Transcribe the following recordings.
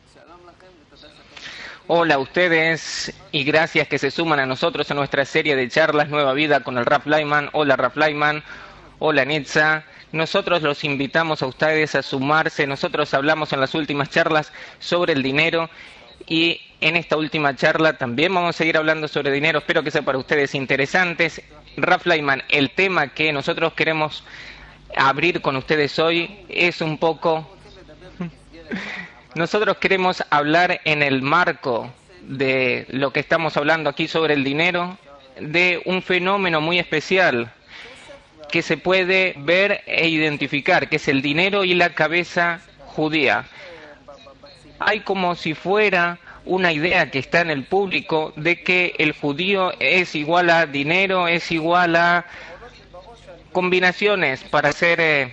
Hola a ustedes y gracias que se suman a nosotros en nuestra serie de charlas Nueva Vida con el Rav Lyman. Hola Rav Lyman, hola Nitza. Nosotros los invitamos a ustedes a sumarse. Nosotros hablamos en las últimas charlas sobre el dinero y en esta última charla también vamos a seguir hablando sobre dinero. Espero que sea para ustedes interesantes. Rav Lyman, el tema que nosotros queremos abrir con ustedes hoy es un poco... Nosotros queremos hablar en el marco de lo que estamos hablando aquí sobre el dinero, de un fenómeno muy especial que se puede ver e identificar, que es el dinero y la cabeza judía. Hay como si fuera una idea que está en el público de que el judío es igual a dinero, es igual a combinaciones para hacer...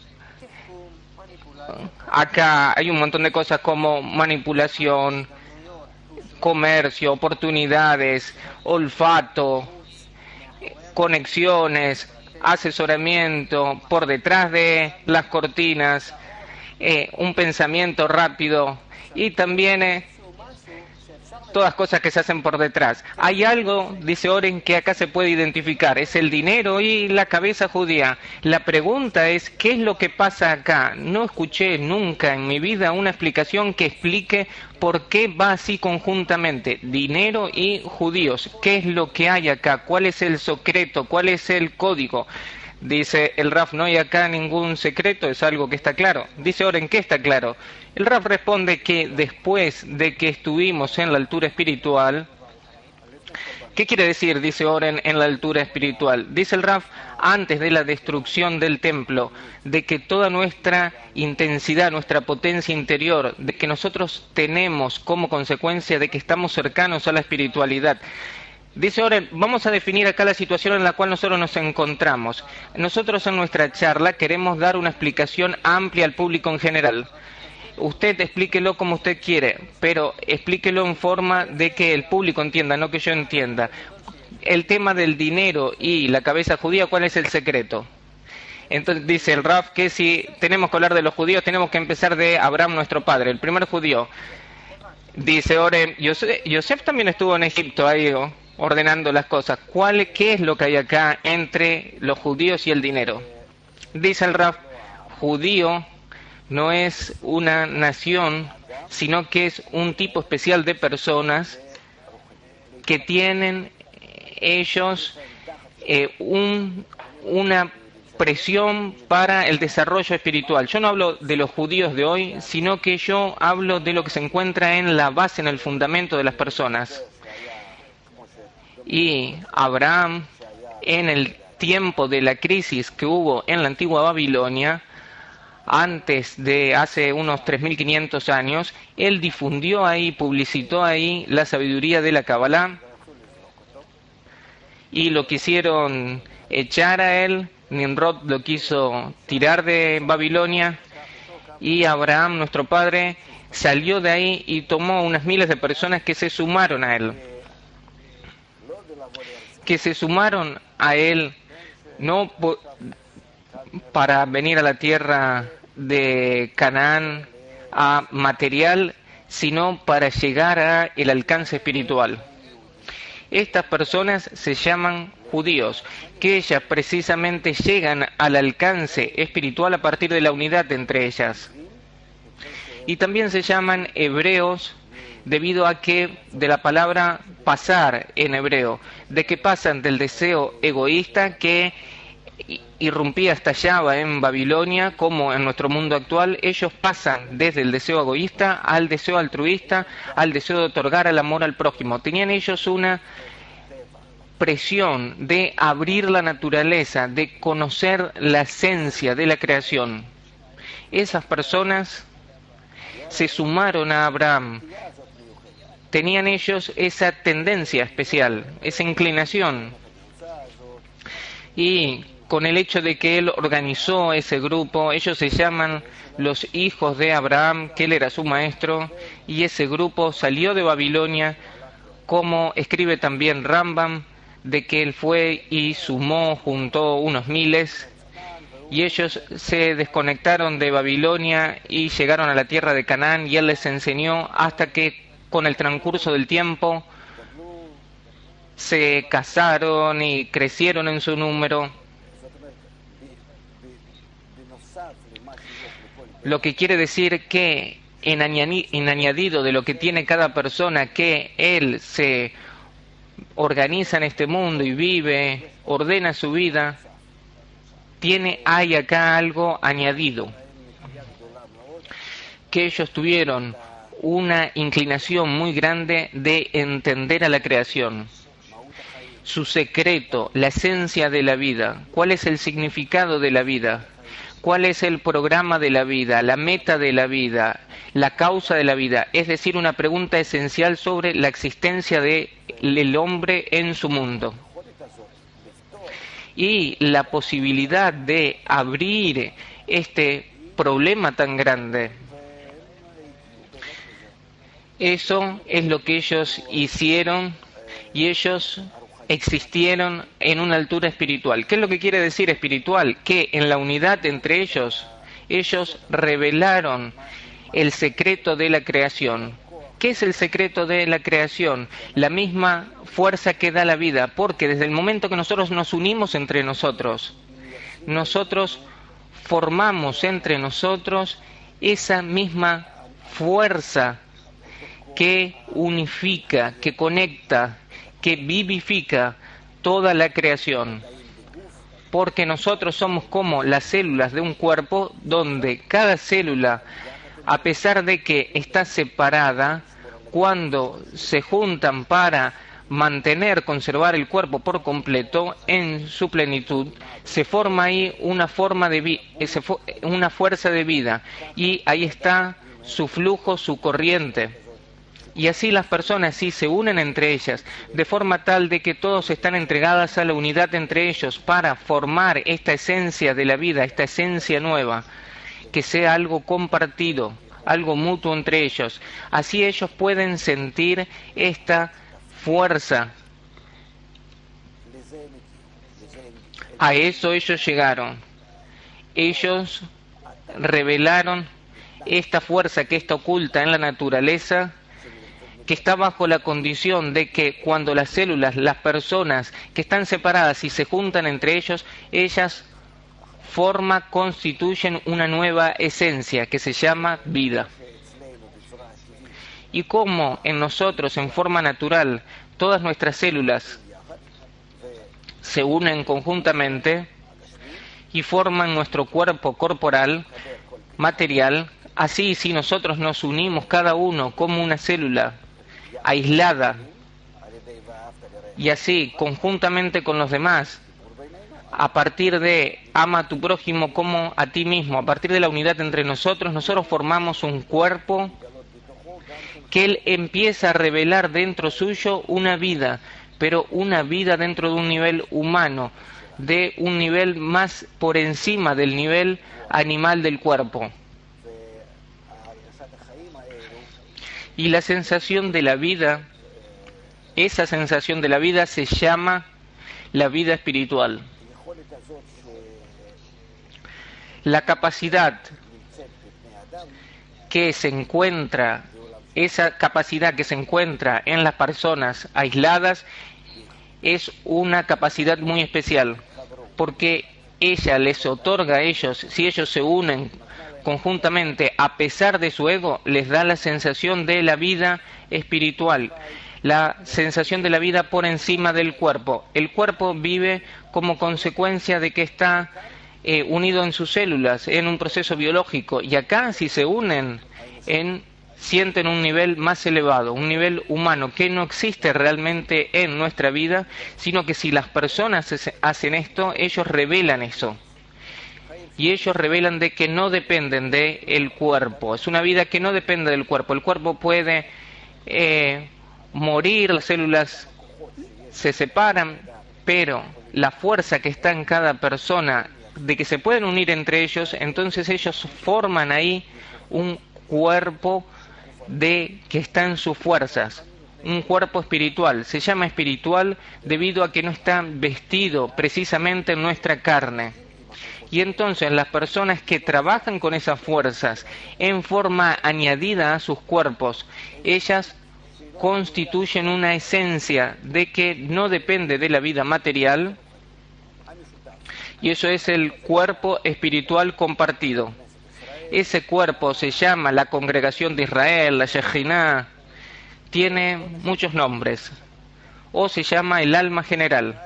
Acá hay un montón de cosas como manipulación, comercio, oportunidades, olfato, conexiones, asesoramiento por detrás de las cortinas, un pensamiento rápido y también todas cosas que se hacen por detrás. Hay algo, dice Oren, que acá se puede identificar, es el dinero y la cabeza judía. La pregunta es, ¿qué es lo que pasa acá? No escuché nunca en mi vida una explicación que explique por qué va así conjuntamente, dinero y judíos. ¿Qué es lo que hay acá? ¿Cuál es el secreto? ¿Cuál es el código? Dice el Raf, no hay acá ningún secreto, es algo que está claro. Dice Oren, ¿qué está claro? El Raf responde que después de que estuvimos en la altura espiritual, ¿qué quiere decir, dice Oren, en la altura espiritual? Dice el Raf, antes de la destrucción del templo, de que toda nuestra intensidad, nuestra potencia interior, de que nosotros tenemos como consecuencia de que estamos cercanos a la espiritualidad. Dice Oren, vamos a definir acá la situación en la cual nosotros nos encontramos. Nosotros en nuestra charla queremos dar una explicación amplia al público en general. Usted explíquelo como usted quiere, pero explíquelo en forma de que el público entienda, no que yo entienda. El tema del dinero y la cabeza judía, ¿cuál es el secreto? Entonces dice el Raf que si tenemos que hablar de los judíos, tenemos que empezar de Abraham, nuestro padre, el primer judío. Dice Oren, Yosef también estuvo en Egipto ahí ordenando las cosas. ¿Qué es lo que hay acá entre los judíos y el dinero? Dice el Raf, judío no es una nación, sino que es un tipo especial de personas que tienen ellos una presión para el desarrollo espiritual. Yo no hablo de los judíos de hoy, sino que yo hablo de lo que se encuentra en la base, en el fundamento de las personas. Y Abraham, en el tiempo de la crisis que hubo en la antigua Babilonia, antes de hace unos 3.500 años, él difundió ahí, publicitó ahí la sabiduría de la Kabbalah y lo quisieron echar a él. Nimrod lo quiso tirar de Babilonia y Abraham, nuestro padre, salió de ahí y tomó unas miles de personas que se sumaron a él. Que se sumaron a él no para venir a la tierra de Canaán a material, sino para llegar a el alcance espiritual. Estas personas se llaman judíos, que ellas precisamente llegan al alcance espiritual a partir de la unidad entre ellas. Y también se llaman hebreos debido a que de la palabra pasar en hebreo, de que pasan del deseo egoísta que irrumpía, estallaba en Babilonia como en nuestro mundo actual. Ellos pasan desde el deseo egoísta al deseo altruista, al deseo de otorgar el amor al prójimo. Tenían ellos una presión de abrir la naturaleza, de conocer la esencia de la creación. Esas personas se sumaron a Abraham. Tenían ellos esa tendencia especial, esa inclinación. Y con el hecho de que él organizó ese grupo, ellos se llaman los hijos de Abraham, que él era su maestro, y ese grupo salió de Babilonia, como escribe también Rambam, de que él fue y sumó, juntó unos miles, Y ellos se desconectaron de Babilonia y llegaron a la tierra de Canaán, y Él les enseñó hasta que con el transcurso del tiempo se casaron y crecieron en su número. Lo que quiere decir que en añadido de lo que tiene cada persona, que Él se organiza en este mundo y vive, ordena su vida, hay acá algo añadido, que ellos tuvieron una inclinación muy grande de entender a la creación, su secreto, la esencia de la vida, cuál es el significado de la vida, cuál es el programa de la vida, la meta de la vida, la causa de la vida, es decir, una pregunta esencial sobre la existencia del hombre en su mundo. Y la posibilidad de abrir este problema tan grande. Eso es lo que ellos hicieron, y ellos existieron en una altura espiritual. ¿Qué es lo que quiere decir espiritual? Que en la unidad entre ellos revelaron el secreto de la creación. ¿Qué es el secreto de la creación? La misma fuerza que da la vida, porque desde el momento que nosotros nos unimos entre nosotros, nosotros formamos entre nosotros esa misma fuerza que unifica, que conecta, que vivifica toda la creación. Porque nosotros somos como las células de un cuerpo, donde cada célula, a pesar de que está separada, cuando se juntan para conservar el cuerpo por completo en su plenitud, se forma ahí una fuerza de vida, y ahí está su flujo, su corriente. Y así las personas sí se unen entre ellas, de forma tal de que todos están entregadas a la unidad entre ellos para formar esta esencia de la vida, esta esencia nueva, que sea algo compartido, algo mutuo entre ellos. Así ellos pueden sentir esta fuerza. A eso ellos llegaron. Ellos revelaron esta fuerza que está oculta en la naturaleza, que está bajo la condición de que cuando las células, las personas que están separadas y se juntan entre ellas constituyen una nueva esencia que se llama vida. Y como en nosotros, en forma natural, todas nuestras células se unen conjuntamente y forman nuestro cuerpo corporal, material, así si nosotros nos unimos cada uno como una célula aislada, y así conjuntamente con los demás, a partir de ama a tu prójimo como a ti mismo, a partir de la unidad entre nosotros formamos un cuerpo que Él empieza a revelar dentro suyo una vida, pero una vida dentro de un nivel humano, de un nivel más por encima del nivel animal del cuerpo. Y la sensación de la vida, esa sensación de la vida se llama la vida espiritual. La capacidad que se encuentra, esa capacidad que se encuentra en las personas aisladas, es una capacidad muy especial, porque ella les otorga a ellos, si ellos se unen conjuntamente, a pesar de su ego, les da la sensación de la vida espiritual, la sensación de la vida por encima del cuerpo. El cuerpo vive como consecuencia de que está unido en sus células, en un proceso biológico, y acá si se unen, sienten un nivel más elevado, un nivel humano que no existe realmente en nuestra vida, sino que si las personas hacen esto, ellos revelan eso. Y ellos revelan de que no dependen del cuerpo. Es una vida que no depende del cuerpo. El cuerpo puede morir, las células se separan, pero la fuerza que está en cada persona, de que se pueden unir entre ellos, entonces ellos forman ahí un cuerpo que está en sus fuerzas. Un cuerpo espiritual. Se llama espiritual debido a que no está vestido precisamente en nuestra carne. Y entonces las personas que trabajan con esas fuerzas en forma añadida a sus cuerpos, ellas constituyen una esencia de que no depende de la vida material, y eso es el cuerpo espiritual compartido. Ese cuerpo se llama la Congregación de Israel, la Shejinah, tiene muchos nombres, o se llama el alma general.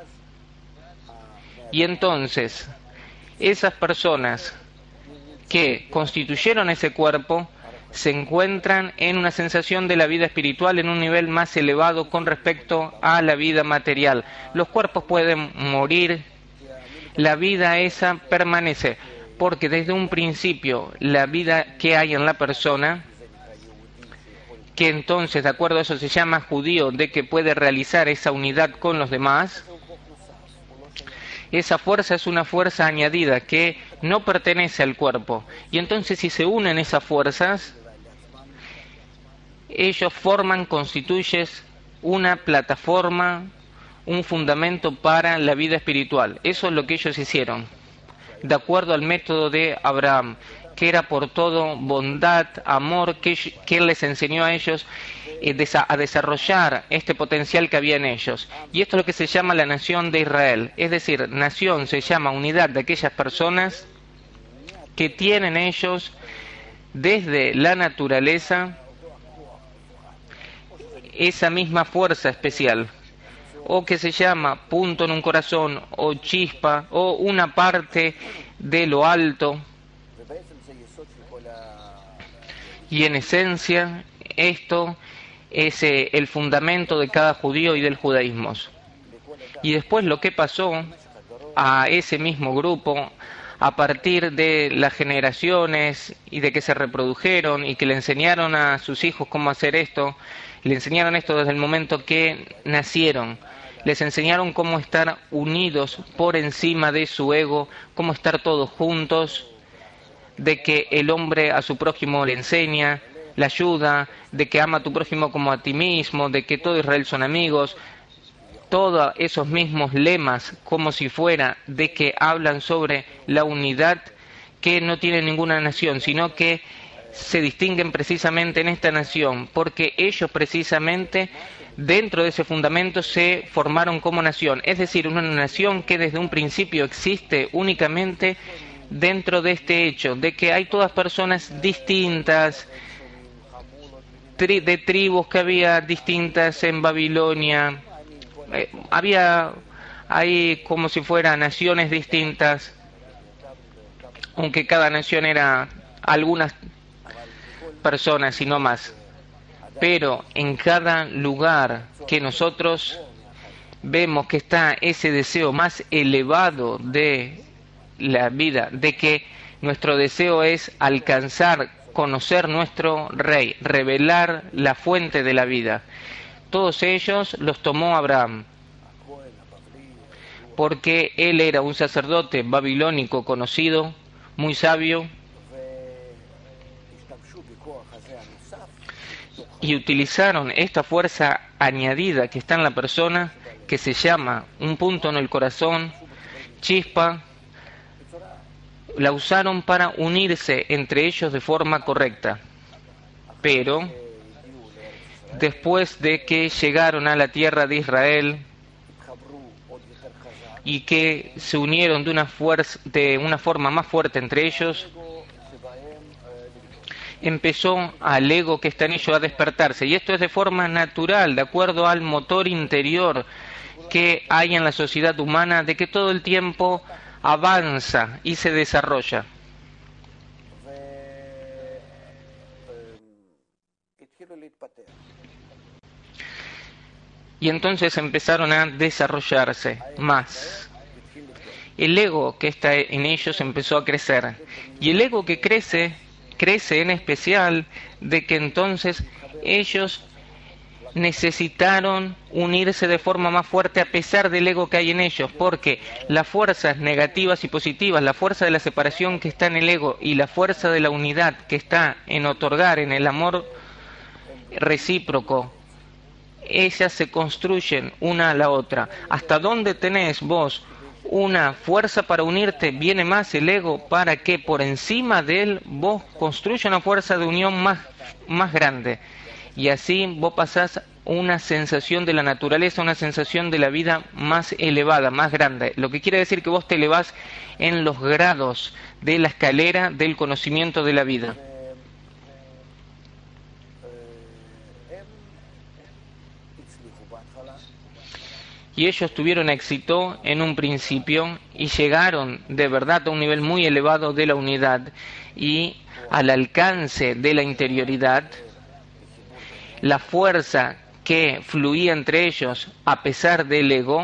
Y entonces, esas personas que constituyeron ese cuerpo se encuentran en una sensación de la vida espiritual en un nivel más elevado con respecto a la vida material. Los cuerpos pueden morir, la vida esa permanece, porque desde un principio la vida que hay en la persona, que entonces de acuerdo a eso se llama judío, de que puede realizar esa unidad con los demás, esa fuerza es una fuerza añadida que no pertenece al cuerpo. Y entonces si se unen esas fuerzas, ellos constituyen una plataforma, un fundamento para la vida espiritual. Eso es lo que ellos hicieron, de acuerdo al método de Abraham, que era por todo bondad, amor, que él les enseñó a ellos a desarrollar este potencial que había en ellos. Y esto es lo que se llama la nación de Israel. Es decir, nación se llama unidad de aquellas personas que tienen ellos desde la naturaleza esa misma fuerza especial, o que se llama punto en un corazón, o chispa, o una parte de lo alto. Y en esencia, esto es el fundamento de cada judío y del judaísmo. Y después lo que pasó a ese mismo grupo, a partir de las generaciones y de que se reprodujeron y que le enseñaron a sus hijos cómo hacer esto, le enseñaron esto desde el momento que nacieron. Les enseñaron cómo estar unidos por encima de su ego, cómo estar todos juntos, de que el hombre a su prójimo le enseña, le ayuda, de que ama a tu prójimo como a ti mismo, de que todo Israel son amigos. Todos esos mismos lemas, como si fuera de que hablan sobre la unidad que no tiene ninguna nación, sino que se distinguen precisamente en esta nación, porque ellos precisamente dentro de ese fundamento se formaron como nación, es decir, una nación que desde un principio existe únicamente dentro de este hecho, de que hay todas personas distintas, de tribus que había distintas en Babilonia, había ahí como si fueran naciones distintas, aunque cada nación era algunas personas y no más. Pero en cada lugar que nosotros vemos que está ese deseo más elevado de la vida, de que nuestro deseo es alcanzar, conocer nuestro Rey, revelar la fuente de la vida. Todos ellos los tomó Abraham, porque él era un sacerdote babilónico conocido, muy sabio, y utilizaron esta fuerza añadida que está en la persona, que se llama un punto en el corazón, chispa, la usaron para unirse entre ellos de forma correcta. Pero después de que llegaron a la tierra de Israel y que se unieron de una forma más fuerte entre ellos, empezó al ego que está en ellos a despertarse. Y esto es de forma natural, de acuerdo al motor interior que hay en la sociedad humana, de que todo el tiempo avanza y se desarrolla. Y entonces empezaron a desarrollarse más. El ego que está en ellos empezó a crecer. Y el ego que crece en especial de que entonces ellos necesitaron unirse de forma más fuerte a pesar del ego que hay en ellos, porque las fuerzas negativas y positivas, la fuerza de la separación que está en el ego y la fuerza de la unidad que está en otorgar, en el amor recíproco, ellas se construyen una a la otra. ¿Hasta dónde tenés vos una fuerza para unirte, viene más el ego para que por encima de él vos construyas una fuerza de unión más grande. Y así vos pasás una sensación de la naturaleza, una sensación de la vida más elevada, más grande. Lo que quiere decir que vos te elevás en los grados de la escalera del conocimiento de la vida. Y ellos tuvieron éxito en un principio y llegaron de verdad a un nivel muy elevado de la unidad y al alcance de la interioridad. La fuerza que fluía entre ellos a pesar del ego,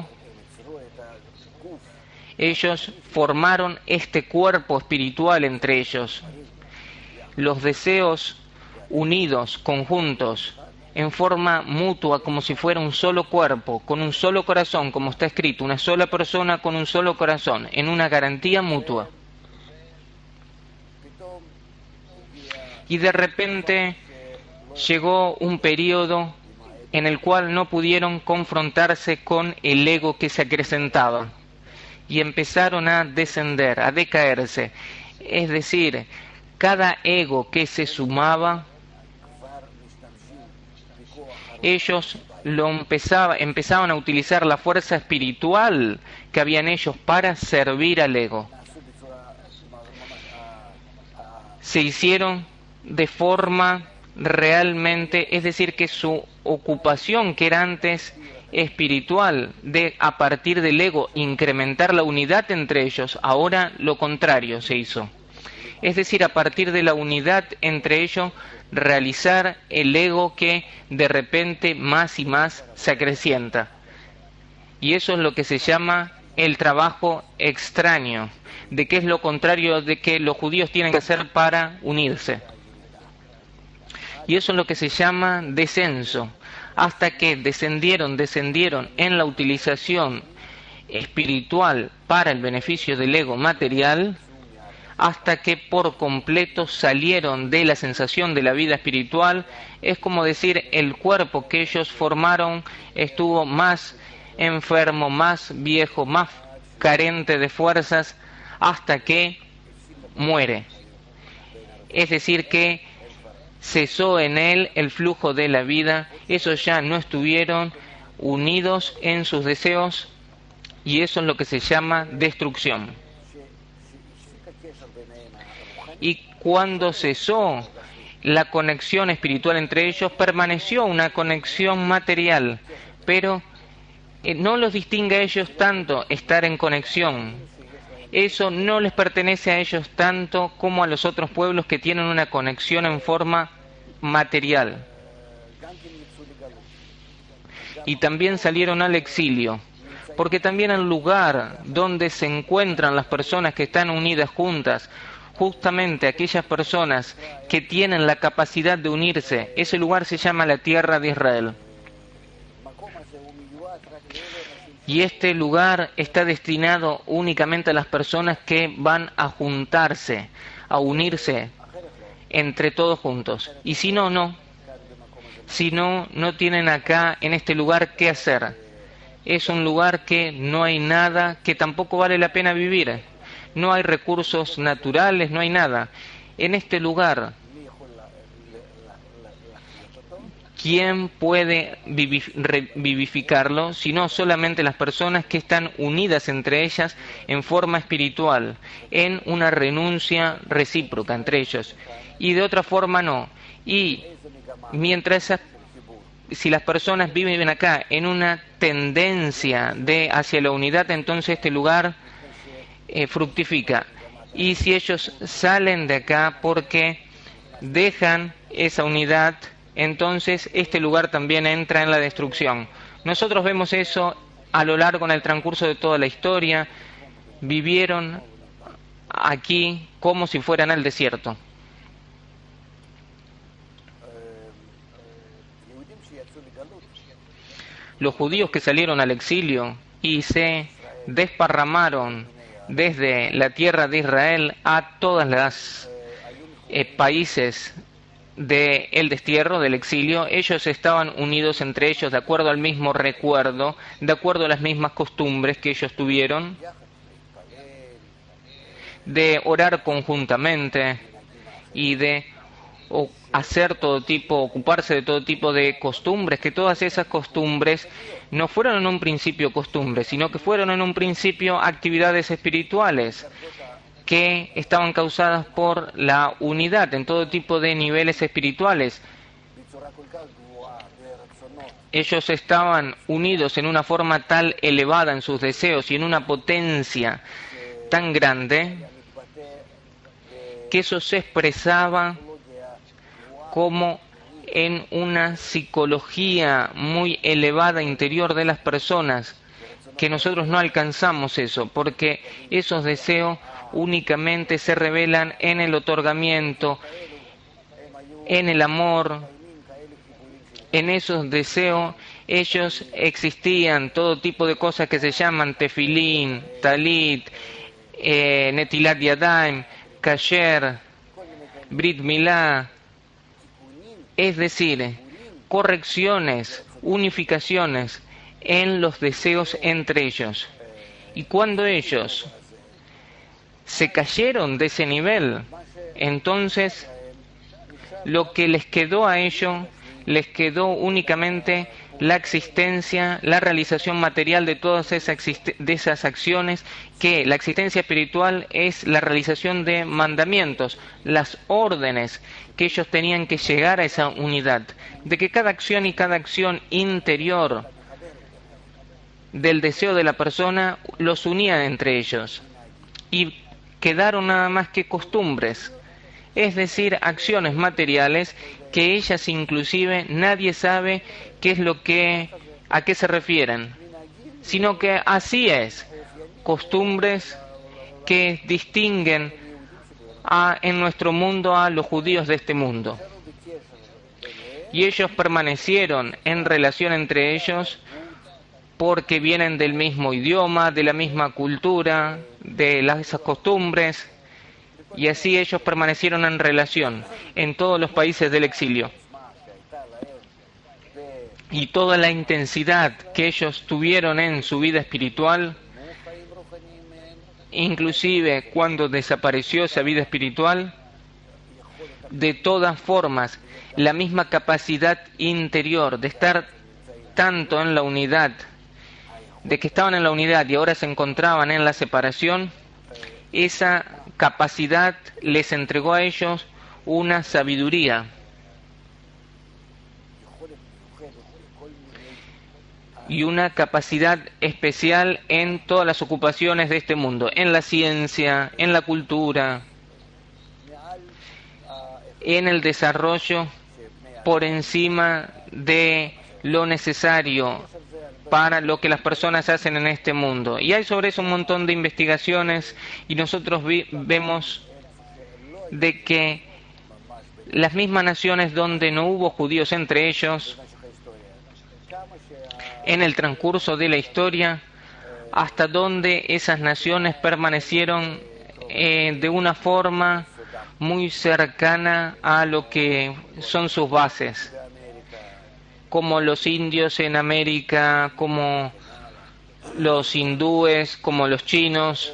ellos formaron este cuerpo espiritual entre ellos. Los deseos unidos, conjuntos, en forma mutua, como si fuera un solo cuerpo, con un solo corazón, como está escrito, una sola persona con un solo corazón, en una garantía mutua. Y de repente llegó un periodo en el cual no pudieron confrontarse con el ego que se acrecentaba y empezaron a descender, a decaerse. Es decir, cada ego que se sumaba, ellos empezaban a utilizar la fuerza espiritual que había en ellos para servir al ego. Se hicieron de forma realmente, es decir, que su ocupación, que era antes espiritual, de a partir del ego incrementar la unidad entre ellos, ahora lo contrario se hizo. Es decir, a partir de la unidad entre ellos, realizar el ego que de repente más y más se acrecienta. Y eso es lo que se llama el trabajo extraño, de que es lo contrario de que los judíos tienen que hacer para unirse. Y eso es lo que se llama descenso, hasta que descendieron en la utilización espiritual para el beneficio del ego material, hasta que por completo salieron de la sensación de la vida espiritual. Es como decir, el cuerpo que ellos formaron estuvo más enfermo, más viejo, más carente de fuerzas, hasta que muere. Es decir, que cesó en él el flujo de la vida, esos ya no estuvieron unidos en sus deseos, y eso es lo que se llama destrucción. Y cuando cesó la conexión espiritual entre ellos, permaneció una conexión material, pero no los distingue a ellos tanto estar en conexión. Eso no les pertenece a ellos tanto como a los otros pueblos que tienen una conexión en forma material. Y también salieron al exilio, porque también el lugar donde se encuentran las personas que están unidas juntas, justamente aquellas personas que tienen la capacidad de unirse, ese lugar se llama la tierra de Israel. Y este lugar está destinado únicamente a las personas que van a juntarse, a unirse entre todos juntos. Y si no, no. Si no, no tienen acá en este lugar qué hacer. Es un lugar que no hay nada, que tampoco vale la pena vivir. No hay recursos naturales, no hay nada. En este lugar, ¿quién puede vivificarlo? Sino solamente las personas que están unidas entre ellas en forma espiritual, en una renuncia recíproca entre ellos. Y de otra forma no. Y mientras si las personas viven acá en una tendencia hacia la unidad, entonces este lugar fructifica. Y si ellos salen de acá porque dejan esa unidad, entonces este lugar también entra en la destrucción. Nosotros vemos eso a lo largo en el transcurso de toda la historia. Vivieron aquí como si fueran al desierto. Los judíos que salieron al exilio y se desparramaron desde la tierra de Israel a todas las países del destierro, del exilio, ellos estaban unidos entre ellos de acuerdo al mismo recuerdo, de acuerdo a las mismas costumbres que ellos tuvieron. de orar conjuntamente y de hacer todo tipo, ocuparse de todo tipo de costumbres, que todas esas costumbres no fueron en un principio costumbres, sino que fueron en un principio actividades espirituales que estaban causadas por la unidad en todo tipo de niveles espirituales. Ellos estaban unidos en una forma tal elevada en sus deseos y en una potencia tan grande que eso se expresaba como en una psicología muy elevada interior de las personas, que nosotros no alcanzamos eso, porque esos deseos únicamente se revelan en el otorgamiento, en el amor. En esos deseos ellos existían todo tipo de cosas que se llaman tefilín, talit, netilat yadayim, kasher, brit milá, es decir, correcciones, unificaciones en los deseos entre ellos. Y cuando ellos se cayeron de ese nivel, entonces lo que les quedó a ellos, les quedó únicamente la existencia, la realización material de todas esas acciones, que la existencia espiritual es la realización de mandamientos, las órdenes que ellos tenían que llegar a esa unidad, de que cada acción y cada acción interior del deseo de la persona los unían entre ellos y quedaron nada más que costumbres, es decir, acciones materiales que ellas inclusive nadie sabe qué es a qué se refieren, sino que así es, costumbres que distinguen en nuestro mundo a los judíos de este mundo. Y ellos permanecieron en relación entre ellos porque vienen del mismo idioma, de la misma cultura, de esas costumbres, y así ellos permanecieron en relación en todos los países del exilio. Y toda la intensidad que ellos tuvieron en su vida espiritual, inclusive cuando desapareció esa vida espiritual, de todas formas, la misma capacidad interior de estar tanto en la unidad, de que estaban en la unidad y ahora se encontraban en la separación, esa capacidad les entregó a ellos una sabiduría y una capacidad especial en todas las ocupaciones de este mundo, en la ciencia, en la cultura, en el desarrollo por encima de lo necesario para lo que las personas hacen en este mundo. Y hay sobre eso un montón de investigaciones y nosotros vemos de que las mismas naciones donde no hubo judíos entre ellos, en el transcurso de la historia, hasta donde esas naciones permanecieron de una forma muy cercana a lo que son sus bases, como los indios en América, como los hindúes, como los chinos,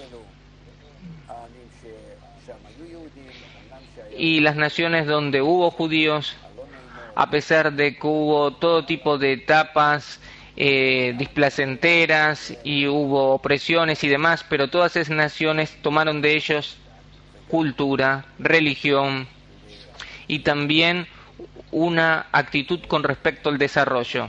y las naciones donde hubo judíos, a pesar de que hubo todo tipo de etapas displacenteras y hubo opresiones y demás, pero todas esas naciones tomaron de ellos cultura, religión y también una actitud con respecto al desarrollo.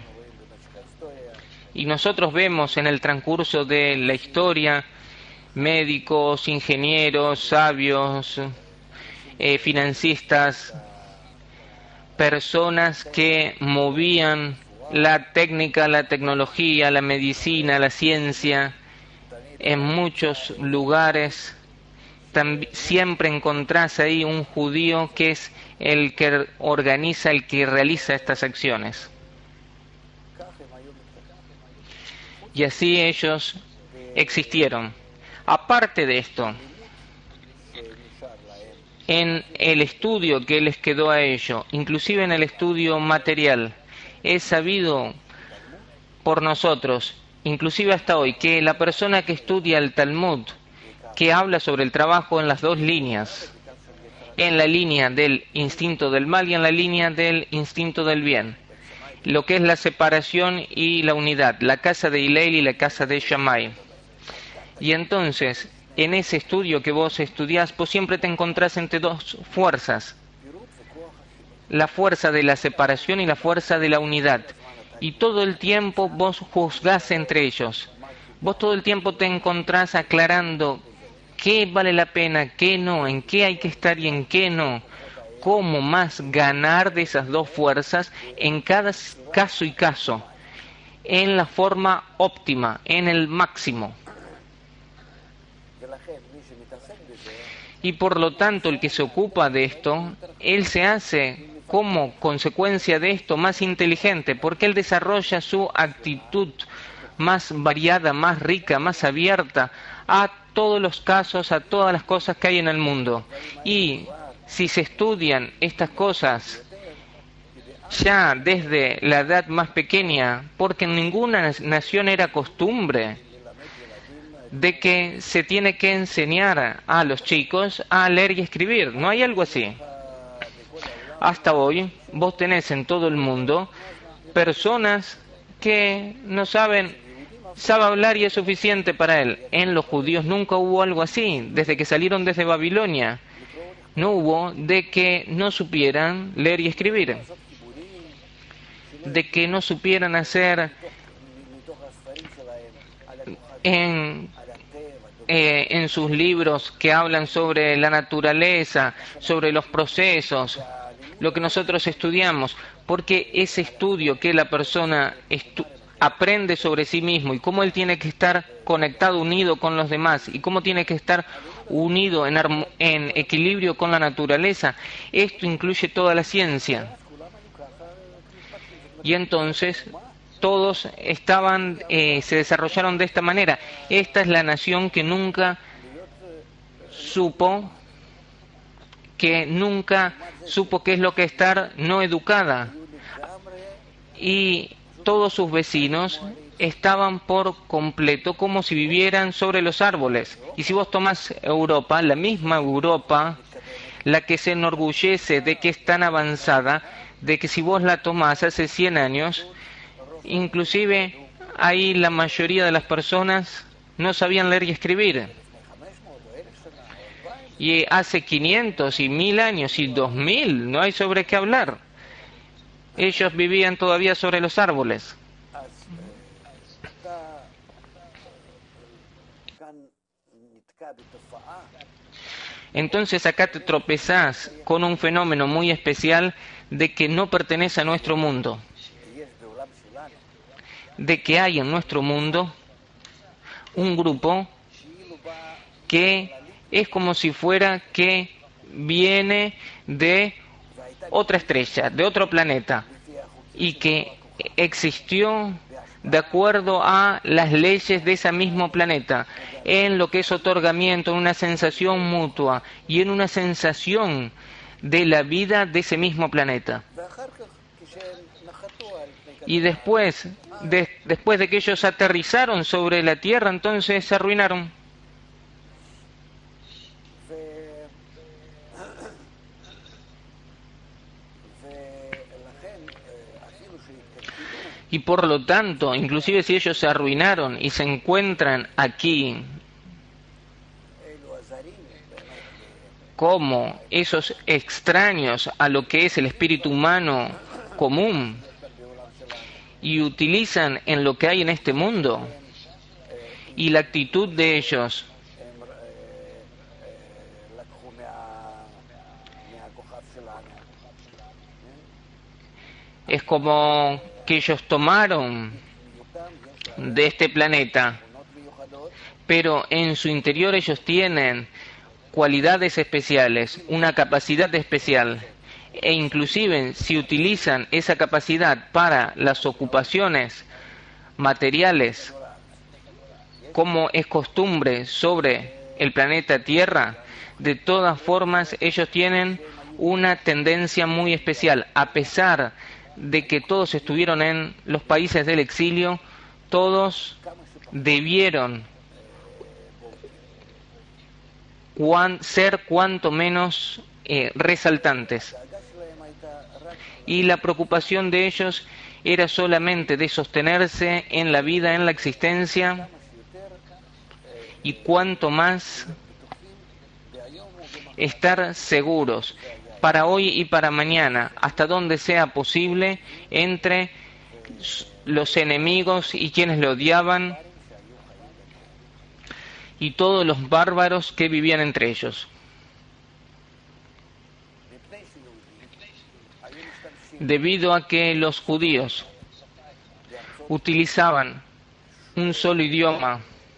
Y nosotros vemos en el transcurso de la historia médicos, ingenieros, sabios, financistas, personas que movían la técnica, la tecnología, la medicina, la ciencia en muchos lugares. Siempre encontrás ahí un judío que es el que organiza, el que realiza estas acciones. Y así ellos existieron. Aparte de esto, en el estudio que les quedó a ellos, inclusive en el estudio material, es sabido por nosotros, inclusive hasta hoy, que la persona que estudia el Talmud, que habla sobre el trabajo en las dos líneas, en la línea del instinto del mal y en la línea del instinto del bien, lo que es la separación y la unidad, la casa de Hillel y la casa de Shammai. Y entonces, en ese estudio que vos estudiás, vos siempre te encontrás entre dos fuerzas, la fuerza de la separación y la fuerza de la unidad. Y todo el tiempo vos juzgás entre ellos. Vos todo el tiempo te encontrás aclarando qué vale la pena, qué no, en qué hay que estar y en qué no. Cómo más ganar de esas dos fuerzas en cada caso y caso, en la forma óptima, en el máximo. Y por lo tanto, el que se ocupa de esto, él se hace como consecuencia de esto más inteligente, porque él desarrolla su actitud más variada, más rica, más abierta a todos los casos, a todas las cosas que hay en el mundo. Y si se estudian estas cosas ya desde la edad más pequeña, porque en ninguna nación era costumbre de que se tiene que enseñar a los chicos a leer y escribir, no hay algo así. Hasta hoy vos tenés en todo el mundo personas que no sabe hablar y es suficiente para él. En los judíos nunca hubo algo así, desde que salieron desde Babilonia. No hubo de que no supieran leer y escribir, de que no supieran hacer en sus libros que hablan sobre la naturaleza, sobre los procesos, lo que nosotros estudiamos, porque ese estudio que la persona aprende sobre sí mismo y cómo él tiene que estar conectado, unido con los demás y cómo tiene que estar unido en equilibrio con la naturaleza, esto incluye toda la ciencia. Y entonces todos se desarrollaron de esta manera. Esta es la nación que nunca supo qué es lo que estar no educada. Y todos sus vecinos estaban por completo como si vivieran sobre los árboles. Y si vos tomás Europa, la misma Europa, la que se enorgullece de que es tan avanzada, de que si vos la tomás hace 100 años, inclusive ahí la mayoría de las personas no sabían leer y escribir. Y hace 500 y 1000 años y 2000 no hay sobre qué hablar. Ellos vivían todavía sobre los árboles. Entonces acá te tropezás con un fenómeno muy especial de que no pertenece a nuestro mundo. De que hay en nuestro mundo un grupo que es como si fuera que viene de otra estrella, de otro planeta, y que existió de acuerdo a las leyes de ese mismo planeta, en lo que es otorgamiento, en una sensación mutua y en una sensación de la vida de ese mismo planeta. Y después de que ellos aterrizaron sobre la Tierra, entonces se arruinaron. Y por lo tanto, inclusive si ellos se arruinaron y se encuentran aquí como esos extraños a lo que es el espíritu humano común y utilizan en lo que hay en este mundo, y la actitud de ellos es como que ellos tomaron de este planeta, pero en su interior ellos tienen cualidades especiales, una capacidad especial, e inclusive si utilizan esa capacidad para las ocupaciones materiales, como es costumbre sobre el planeta Tierra, de todas formas ellos tienen una tendencia muy especial, a pesar de que todos estuvieron en los países del exilio, todos debieron ser cuanto menos resaltantes. Y la preocupación de ellos era solamente de sostenerse en la vida, en la existencia, y cuanto más estar seguros para hoy y para mañana, hasta donde sea posible, entre los enemigos y quienes le odiaban y todos los bárbaros que vivían entre ellos. Debido a que los judíos utilizaban un solo idioma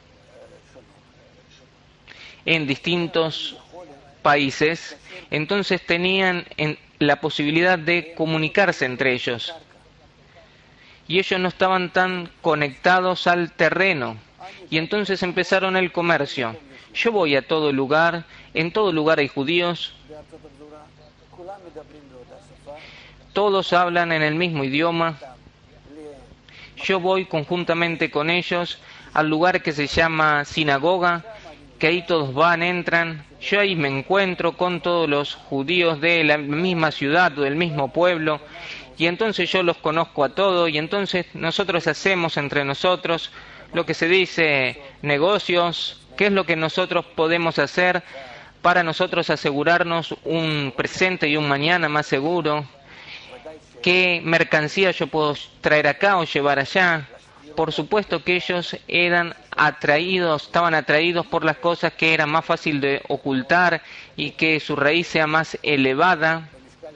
en distintos países, entonces tenían la posibilidad de comunicarse entre ellos. Y ellos no estaban tan conectados al terreno. Y entonces empezaron el comercio. Yo voy a todo lugar, en todo lugar hay judíos, todos hablan en el mismo idioma. Yo voy conjuntamente con ellos al lugar que se llama sinagoga, que ahí todos van, entran. Yo ahí me encuentro con todos los judíos de la misma ciudad o del mismo pueblo, y entonces yo los conozco a todos, y entonces nosotros hacemos entre nosotros lo que se dice negocios, qué es lo que nosotros podemos hacer para nosotros asegurarnos un presente y un mañana más seguro, qué mercancía yo puedo traer acá o llevar allá. Por supuesto que ellos estaban atraídos por las cosas que era más fácil de ocultar y que su raíz sea más elevada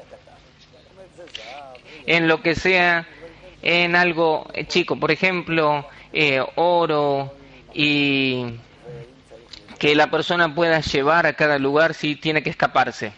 en lo que sea, en algo chico, por ejemplo, oro, y que la persona pueda llevar a cada lugar si tiene que escaparse.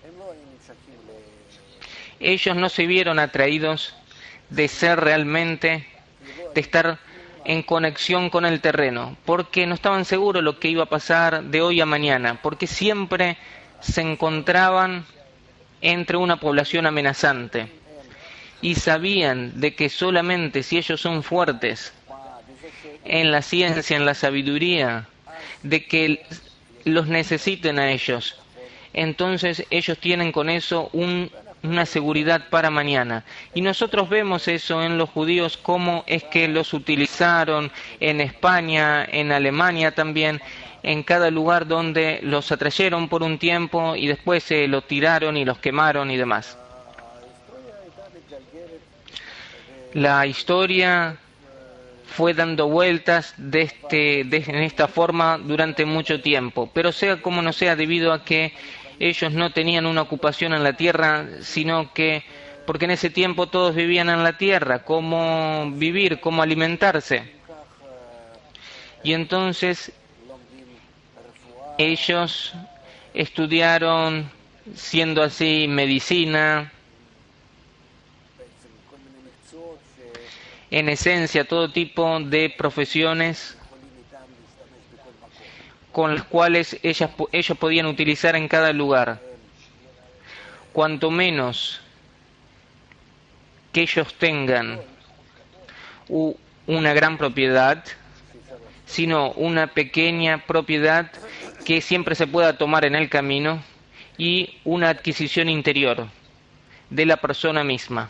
Ellos no se vieron atraídos de ser realmente, de estar en conexión con el terreno, porque no estaban seguros de lo que iba a pasar de hoy a mañana, porque siempre se encontraban entre una población amenazante y sabían de que solamente si ellos son fuertes en la ciencia, en la sabiduría, de que los necesiten a ellos, entonces ellos tienen con eso una seguridad para mañana. Y nosotros vemos eso en los judíos, cómo es que los utilizaron en España, en Alemania también, en cada lugar donde los atrayeron por un tiempo y después se los tiraron y los quemaron y demás. La historia fue dando vueltas en esta forma durante mucho tiempo, pero sea como no sea, debido a que ellos no tenían una ocupación en la tierra, sino que, porque en ese tiempo todos vivían en la tierra, cómo vivir, cómo alimentarse. Y entonces ellos estudiaron, siendo así, medicina, en esencia todo tipo de profesiones con las cuales ellos podían utilizar en cada lugar. Cuanto menos que ellos tengan una gran propiedad, sino una pequeña propiedad que siempre se pueda tomar en el camino, y una adquisición interior de la persona misma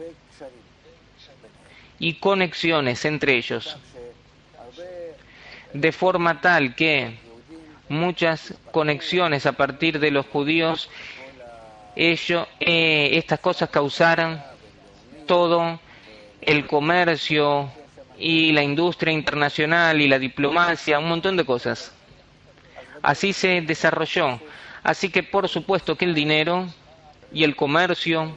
y conexiones entre ellos, de forma tal que muchas conexiones a partir de los judíos, estas cosas causaran todo el comercio y la industria internacional y la diplomacia, un montón de cosas. Así se desarrolló. Así que por supuesto que el dinero y el comercio,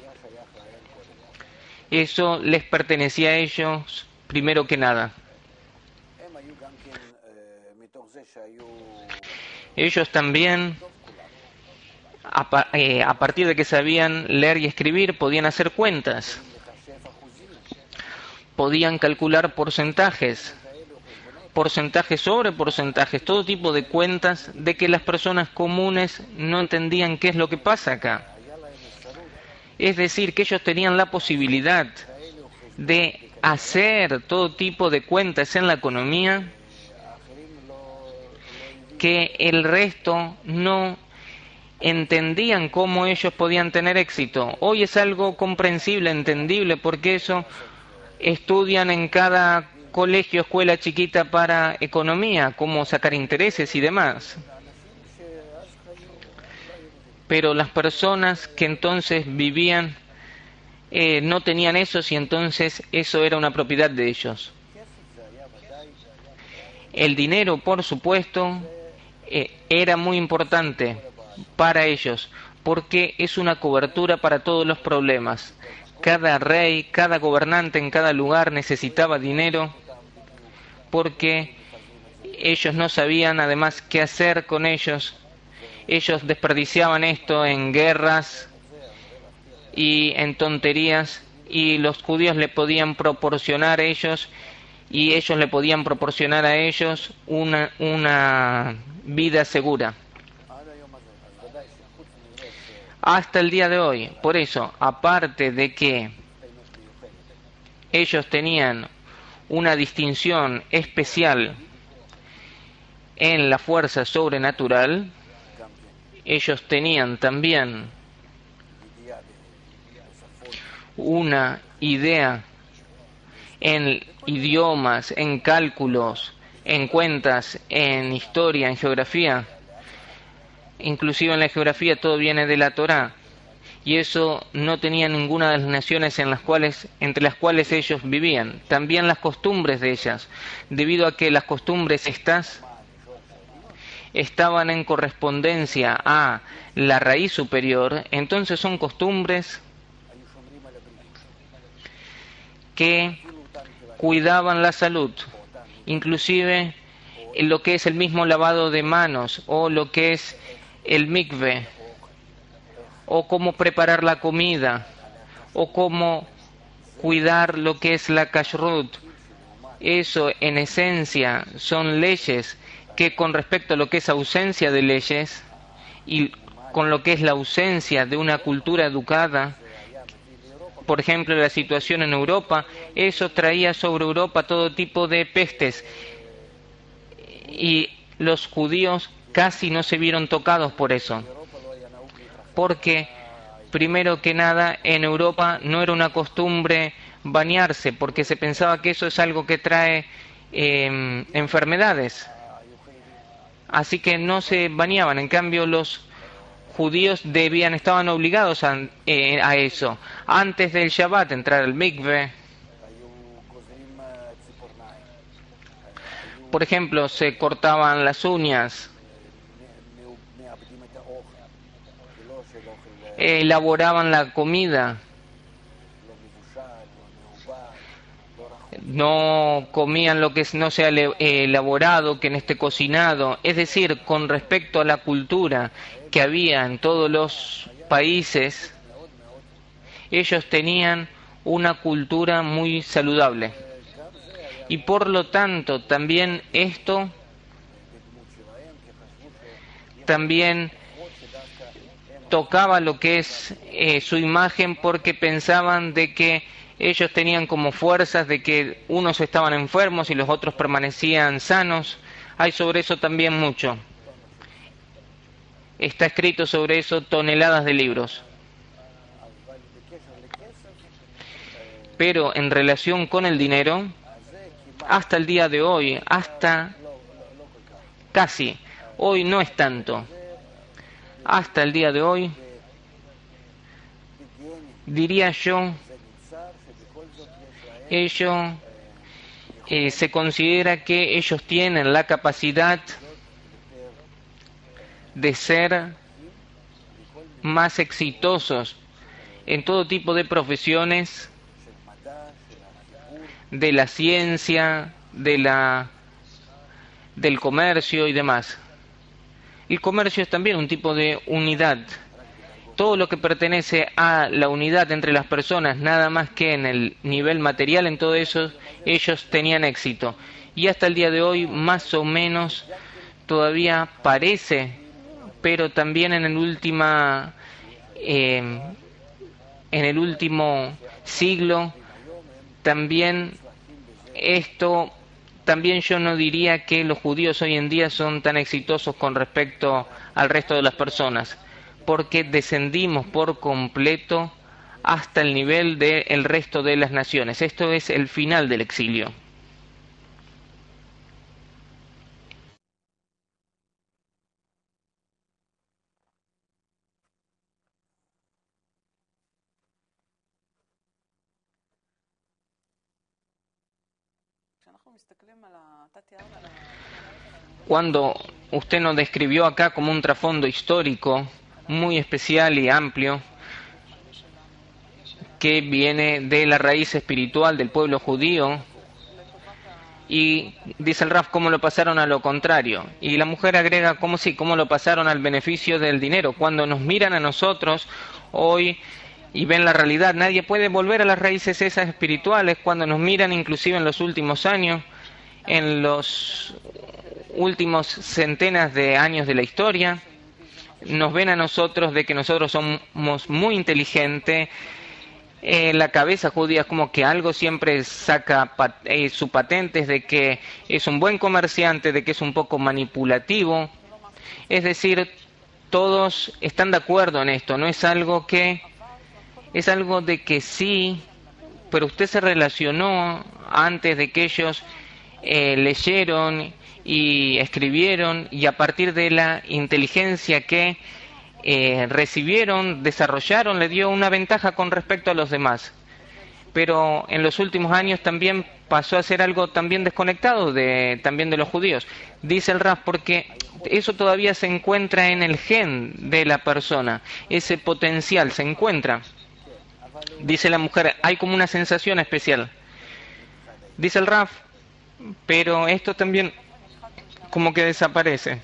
eso les pertenecía a ellos primero que nada. Ellos también, a partir de que sabían leer y escribir, podían hacer cuentas, podían calcular porcentajes sobre porcentajes, todo tipo de cuentas de que las personas comunes no entendían qué es lo que pasa acá. Es decir, que ellos tenían la posibilidad de hacer todo tipo de cuentas en la economía que el resto no entendían cómo ellos podían tener éxito. Hoy es algo comprensible, entendible, porque eso estudian en cada colegio, escuela chiquita para economía, cómo sacar intereses y demás. Pero las personas que entonces vivían no tenían eso, y entonces eso era una propiedad de ellos. El dinero, por supuesto, era muy importante para ellos, porque es una cobertura para todos los problemas. Cada rey, cada gobernante en cada lugar necesitaba dinero, porque ellos no sabían además qué hacer con ellos. Ellos desperdiciaban esto en guerras y en tonterías, y los judíos le podían proporcionar a ellos, y ellos le podían proporcionar a ellos una vida segura. Hasta el día de hoy. Por eso, aparte de que ellos tenían una distinción especial en la fuerza sobrenatural, ellos tenían también una idea en idiomas, en cálculos, en cuentas, en historia, en geografía. Inclusive en la geografía todo viene de la Torá, y eso no tenía ninguna de las naciones entre las cuales ellos vivían. También las costumbres de ellas, debido a que las costumbres estaban en correspondencia a la raíz superior, entonces son costumbres que cuidaban la salud, inclusive lo que es el mismo lavado de manos, o lo que es el mikve, o cómo preparar la comida, o cómo cuidar lo que es la kashrut. Eso en esencia son leyes que, con respecto a lo que es ausencia de leyes y con lo que es la ausencia de una cultura educada, por ejemplo la situación en Europa, eso traía sobre Europa todo tipo de pestes, y los judíos casi no se vieron tocados por eso, porque primero que nada en Europa no era una costumbre bañarse, porque se pensaba que eso es algo que trae enfermedades, así que no se bañaban. En cambio los judíos estaban obligados a eso, antes del Shabbat, entrar al mikve. Por ejemplo, se cortaban las uñas, elaboraban la comida, no comían lo que no sea elaborado, que no esté cocinado. Es decir, con respecto a la cultura que había en todos los países, ellos tenían una cultura muy saludable, y por lo tanto también esto también tocaba lo que es su imagen, porque pensaban de que ellos tenían como fuerzas de que unos estaban enfermos y los otros permanecían sanos. Hay sobre eso también mucho. Está escrito sobre eso toneladas de libros. Pero en relación con el dinero, hasta el día de hoy, hasta casi, hoy no es tanto. Hasta el día de hoy, diría yo, se considera que ellos tienen la capacidad de ser más exitosos en todo tipo de profesiones, de la ciencia, del comercio y demás. El comercio es también un tipo de unidad. Todo lo que pertenece a la unidad entre las personas, nada más que en el nivel material, en todo eso ellos tenían éxito. Y hasta el día de hoy, más o menos, todavía parece, pero también en el último siglo, también esto también yo no diría que los judíos hoy en día son tan exitosos con respecto al resto de las personas, porque descendimos por completo hasta el nivel del resto de las naciones. Esto es el final del exilio. Cuando usted nos describió acá como un trasfondo histórico muy especial y amplio, que viene de la raíz espiritual del pueblo judío, y dice el Raf cómo lo pasaron a lo contrario, y la mujer agrega cómo lo pasaron al beneficio del dinero. Cuando nos miran a nosotros hoy y ven la realidad, nadie puede volver a las raíces esas espirituales. Cuando nos miran inclusive en los últimos años, en los últimos centenas de años de la historia, nos ven a nosotros de que nosotros somos muy inteligentes. La cabeza judía es como que algo siempre saca su patente, es de que es un buen comerciante, de que es un poco manipulativo. Es decir, todos están de acuerdo en esto, no es algo que es algo de que sí, pero usted se relacionó antes de que ellos leyeron y escribieron, y a partir de la inteligencia que recibieron, desarrollaron, le dio una ventaja con respecto a los demás. Pero en los últimos años también pasó a ser algo también desconectado también de los judíos. Dice el Raf, porque eso todavía se encuentra en el gen de la persona, ese potencial se encuentra. Dice la mujer, hay como una sensación especial. Dice el Raf, pero esto también como que desaparece.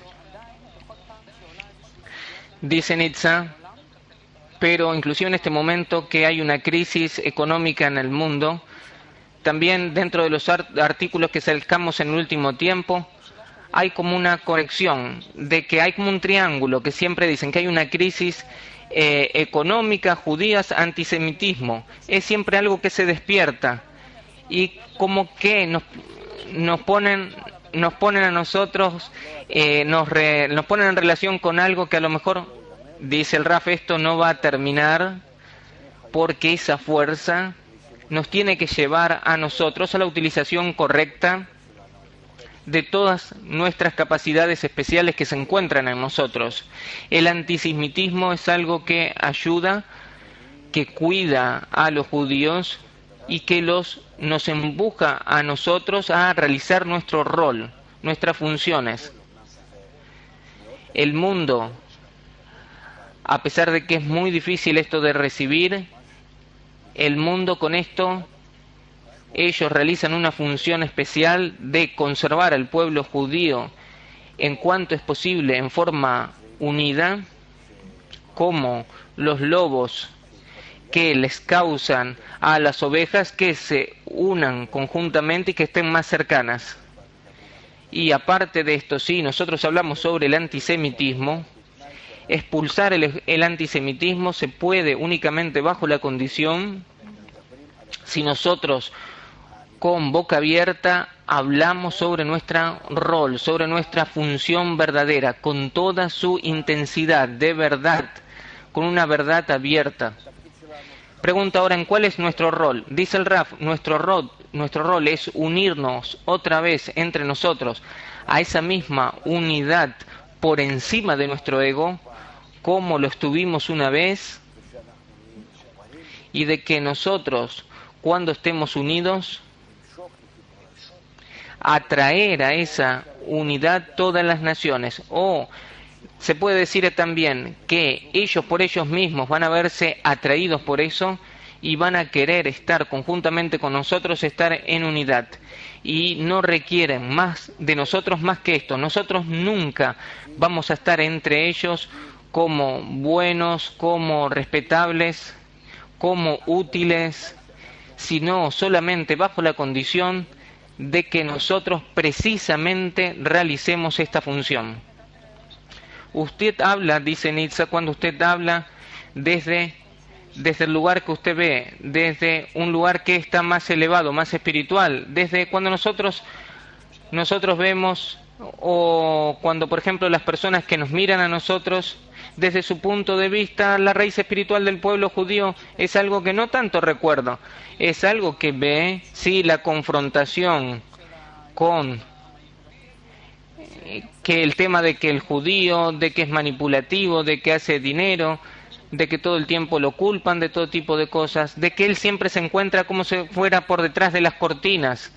Dice Nitza, pero inclusive en este momento que hay una crisis económica en el mundo, también dentro de los artículos que sacamos en el último tiempo, hay como una conexión de que hay como un triángulo que siempre dicen que hay una crisis económica, judías, antisemitismo. Es siempre algo que se despierta y como que nos ponen a nosotros, nos ponen en relación con algo que a lo mejor, dice el Raf, esto no va a terminar, porque esa fuerza nos tiene que llevar a nosotros a la utilización correcta de todas nuestras capacidades especiales que se encuentran en nosotros. El antisemitismo es algo que ayuda, que cuida a los judíos y que nos empuja a nosotros a realizar nuestro rol, nuestras funciones. El mundo, a pesar de que es muy difícil esto de recibir, el mundo con esto, ellos realizan una función especial de conservar al pueblo judío en cuanto es posible en forma unida, como los lobos que les causan a las ovejas que se unan conjuntamente y que estén más cercanas. Y aparte de esto, sí, nosotros hablamos sobre el antisemitismo. Expulsar el antisemitismo se puede únicamente bajo la condición si nosotros con boca abierta hablamos sobre nuestro rol, sobre nuestra función verdadera, con toda su intensidad de verdad, con una verdad abierta. Pregunta ahora, ¿en cuál es nuestro rol? Dice el Raf, nuestro rol es unirnos otra vez entre nosotros a esa misma unidad por encima de nuestro ego, como lo estuvimos una vez, y de que nosotros, cuando estemos unidos, atraer a esa unidad todas las naciones. O se puede decir también que ellos por ellos mismos van a verse atraídos por eso y van a querer estar conjuntamente con nosotros, estar en unidad. Y no requieren más de nosotros más que esto. Nosotros nunca vamos a estar entre ellos como buenos, como respetables, como útiles, sino solamente bajo la condición de que nosotros precisamente realicemos esta función. Usted habla, dice Nitza, cuando usted habla desde el lugar que usted ve, desde un lugar que está más elevado, más espiritual, desde cuando nosotros nosotros vemos, o cuando por ejemplo las personas que nos miran a nosotros, desde su punto de vista, la raíz espiritual del pueblo judío es algo que no tanto recuerdo, es algo que ve, sí, la confrontación con que el tema de que el judío, de que es manipulativo, de que hace dinero, de que todo el tiempo lo culpan de todo tipo de cosas, de que él siempre se encuentra como si fuera por detrás de las cortinas.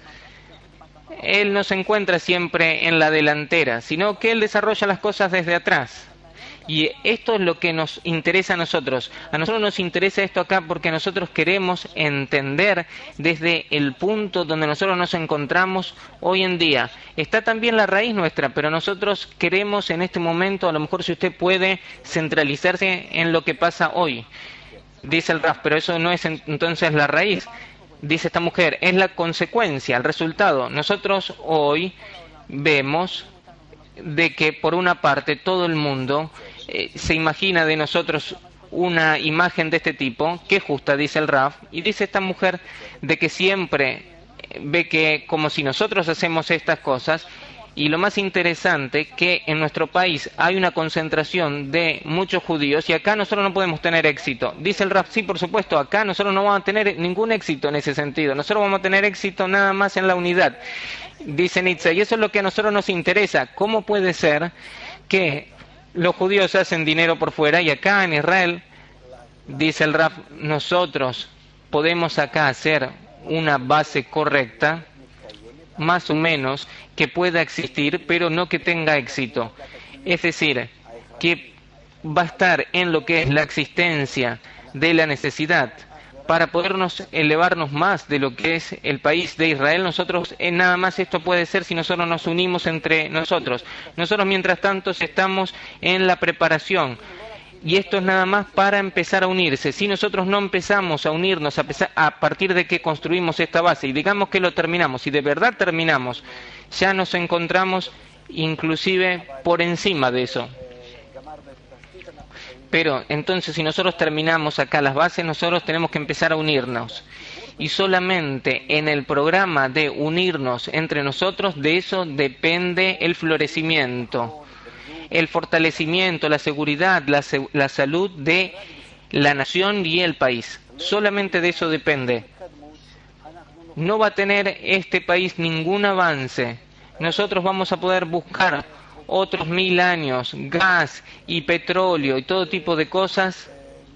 Él no se encuentra siempre en la delantera, sino que él desarrolla las cosas desde atrás. Y esto es lo que nos interesa a nosotros. A nosotros nos interesa esto acá porque nosotros queremos entender desde el punto donde nosotros nos encontramos hoy en día. Está también la raíz nuestra, pero nosotros queremos en este momento, a lo mejor si usted puede, centralizarse en lo que pasa hoy. Dice el Raf, pero eso no es entonces la raíz. Dice esta mujer, es la consecuencia, el resultado. Nosotros hoy vemos de que por una parte todo el mundo se imagina de nosotros una imagen de este tipo, que es justa, dice el Raf, y dice esta mujer de que siempre ve que como si nosotros hacemos estas cosas, y lo más interesante que en nuestro país hay una concentración de muchos judíos y acá nosotros no podemos tener éxito. Dice el Raf, sí, por supuesto, acá nosotros no vamos a tener ningún éxito en ese sentido, nosotros vamos a tener éxito nada más en la unidad. Dice Nietzsche, y eso es lo que a nosotros nos interesa. ¿Cómo puede ser que los judíos hacen dinero por fuera y acá en Israel, dice el Raf, nosotros podemos acá hacer una base correcta, más o menos, que pueda existir, pero no que tenga éxito? Es decir, que va a estar en lo que es la existencia de la necesidad, para podernos elevarnos más de lo que es el país de Israel. Nosotros, nada más esto puede ser si nosotros nos unimos entre nosotros. Nosotros, mientras tanto, estamos en la preparación. Y esto es nada más para empezar a unirse. Si nosotros no empezamos a unirnos a partir de que construimos esta base, y digamos que lo terminamos, y de verdad terminamos, ya nos encontramos inclusive por encima de eso. Pero entonces si nosotros terminamos acá las bases, nosotros tenemos que empezar a unirnos. Y solamente en el programa de unirnos entre nosotros, de eso depende el florecimiento, el fortalecimiento, la seguridad, la salud de la nación y el país. Solamente de eso depende. No va a tener este país ningún avance. Nosotros vamos a poder buscar otros 1000 años, gas y petróleo y todo tipo de cosas,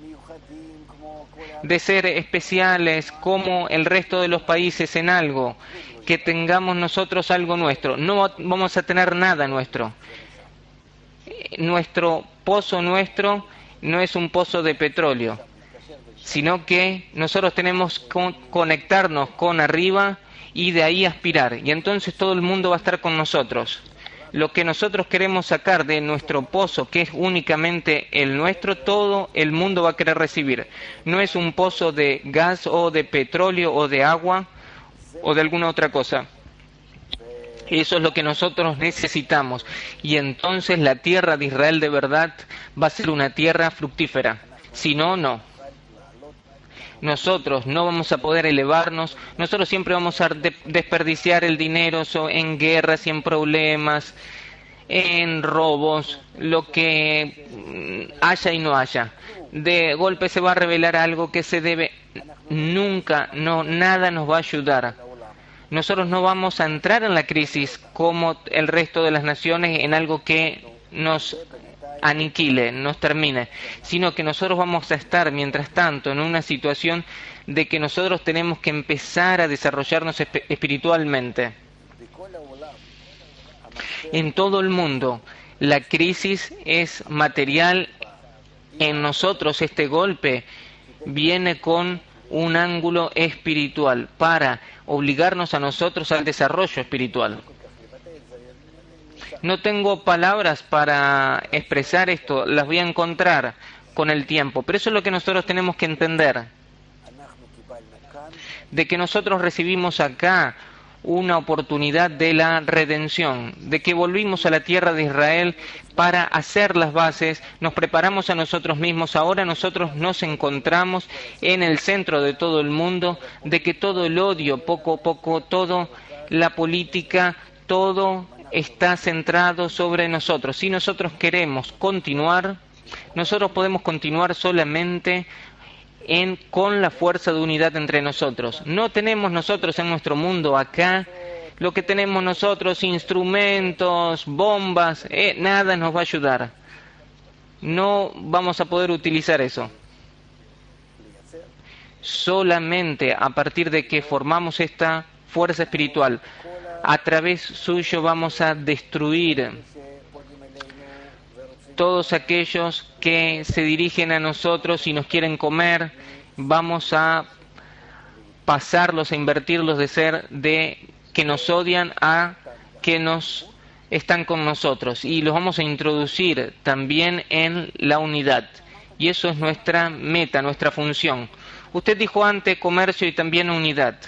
de ser especiales como el resto de los países en algo, que tengamos nosotros algo nuestro. No vamos a tener nada nuestro. Nuestro pozo nuestro no es un pozo de petróleo, sino que nosotros tenemos que conectarnos con arriba y de ahí aspirar, y entonces todo el mundo va a estar con nosotros. Lo que nosotros queremos sacar de nuestro pozo, que es únicamente el nuestro, todo el mundo va a querer recibir. No es un pozo de gas o de petróleo o de agua o de alguna otra cosa. Eso es lo que nosotros necesitamos. Y entonces la tierra de Israel de verdad va a ser una tierra fructífera. Si no, no. Nosotros no vamos a poder elevarnos, nosotros siempre vamos a desperdiciar el dinero en guerras y en problemas, en robos, lo que haya y no haya. De golpe se va a revelar algo que se debe, nunca, no, nada nos va a ayudar. Nosotros no vamos a entrar en la crisis como el resto de las naciones en algo que nos aniquile, nos termine, sino que nosotros vamos a estar mientras tanto en una situación de que nosotros tenemos que empezar a desarrollarnos espiritualmente. En todo el mundo la crisis es material. En nosotros este golpe viene con un ángulo espiritual para obligarnos a nosotros al desarrollo espiritual. No tengo palabras para expresar esto, las voy a encontrar con el tiempo, pero eso es lo que nosotros tenemos que entender, de que nosotros recibimos acá una oportunidad de la redención, de que volvimos a la tierra de Israel para hacer las bases, nos preparamos a nosotros mismos, ahora nosotros nos encontramos en el centro de todo el mundo, de que todo el odio, poco a poco, toda la política, todo está centrado sobre nosotros. Si nosotros queremos continuar, nosotros podemos continuar solamente con la fuerza de unidad entre nosotros. No tenemos nosotros en nuestro mundo acá lo que tenemos nosotros, instrumentos, bombas, nada nos va a ayudar. No vamos a poder utilizar eso. Solamente a partir de que formamos esta fuerza espiritual, a través suyo vamos a destruir todos aquellos que se dirigen a nosotros y nos quieren comer. Vamos a pasarlos, a invertirlos de ser de que nos odian a que nos están con nosotros, y los vamos a introducir también en la unidad. Y eso es nuestra meta, nuestra función. Usted dijo antes comercio y también unidad.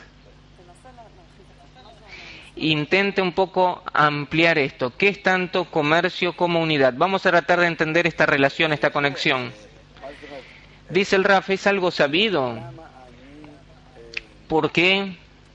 Intente un poco ampliar esto. ¿Qué es tanto comercio como unidad? Vamos a tratar de entender esta relación, esta conexión. Dice el Raf, es algo sabido. ¿Por qué?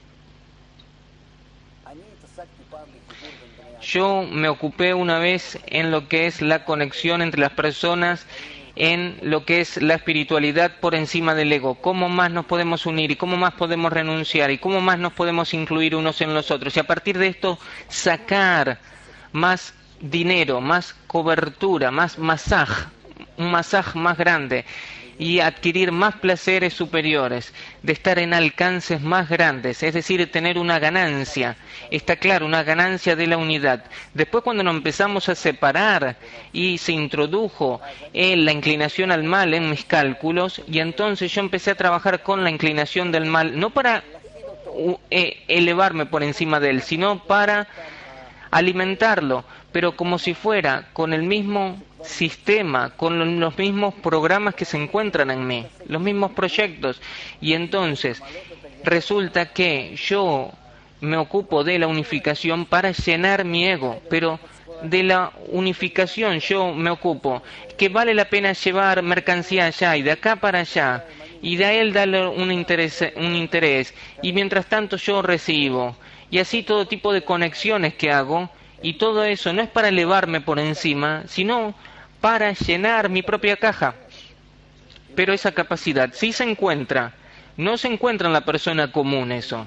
Yo me ocupé una vez en lo que es la conexión entre las personas, en lo que es la espiritualidad por encima del ego. ¿Cómo más nos podemos unir y cómo más podemos renunciar y cómo más nos podemos incluir unos en los otros? Y a partir de esto sacar más dinero, más cobertura, más masaje, un masaje más grande, y adquirir más placeres superiores, de estar en alcances más grandes, es decir, tener una ganancia, está claro, una ganancia de la unidad. Después, cuando nos empezamos a separar y se introdujo la inclinación al mal en mis cálculos, y entonces yo empecé a trabajar con la inclinación del mal, no para elevarme por encima de él, sino para alimentarlo, pero como si fuera con el mismo sistema, con los mismos programas que se encuentran en mí, los mismos proyectos. Y entonces resulta que yo me ocupo de la unificación para llenar mi ego, pero de la unificación yo me ocupo, que vale la pena llevar mercancía allá y de acá para allá, y de él darle un interés, y mientras tanto yo recibo, y así todo tipo de conexiones que hago. Y todo eso no es para elevarme por encima, sino para llenar mi propia caja. Pero esa capacidad sí se encuentra, no se encuentra en la persona común eso.